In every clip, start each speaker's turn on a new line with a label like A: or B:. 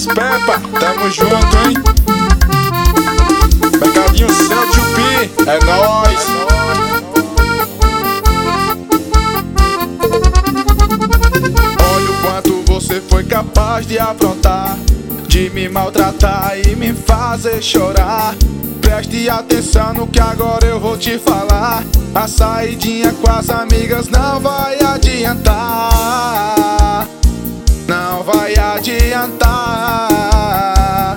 A: Lucas Peppa, tamo junto, hein? Mercadinho Sete Pi, é nóis. Olha o quanto você foi capaz de aprontar, de me maltratar e me fazer chorar. Preste atenção no que agora eu vou te falar. A saidinha com as amigas não vai adiantar. Não vai adiantar.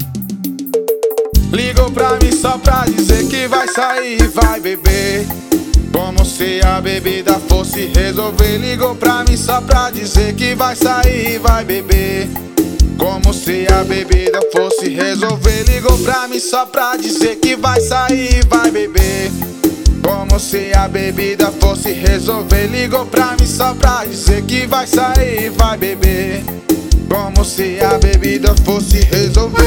A: Ligou pra mim só pra dizer que vai sair e vai beber, como se a bebida fosse resolver. Ligou pra mim só pra dizer que vai sair e vai beber, como se a bebida fosse resolver. Ligou pra mim só pra dizer que vai sair e vai beber, como se a bebida fosse resolver. Ligou pra mim só pra dizer que vai sair e vai beber, como se a bebida fosse resolver.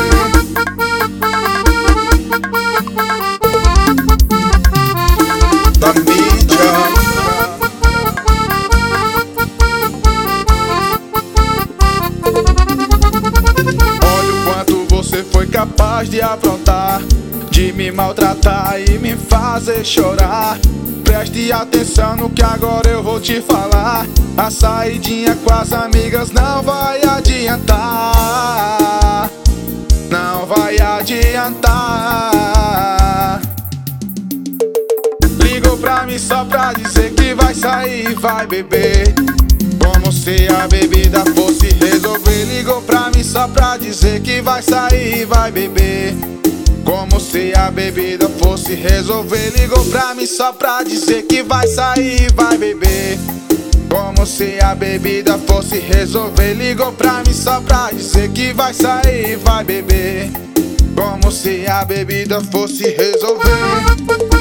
A: Da mídia. Você foi capaz de aprontar, de me maltratar e me fazer chorar. Preste atenção no que agora eu vou te falar. A saidinha com as amigas não vai adiantar. Não vai adiantar. Ligou pra mim só pra dizer que vai sair e vai beber, como se a bebida fosse resolver. Ligou pra mim só pra dizer que vai sair e vai beber, como se a bebida fosse resolver. Ligou pra mim só pra dizer que vai sair e vai beber, como se a bebida fosse resolver. Ligou pra mim só pra dizer que vai sair e vai beber, como se a bebida fosse resolver.